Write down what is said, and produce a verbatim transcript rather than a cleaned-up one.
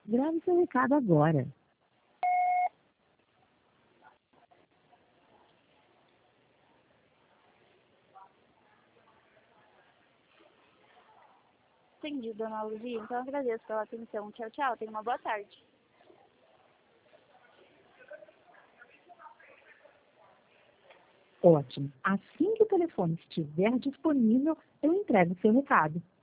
Grave seu recado agora. Entendi, dona Luzia. Então agradeço pela atenção. Tchau, tchau. Tenha uma boa tarde. Ótimo. Assim que o telefone estiver disponível, eu entrego seu recado.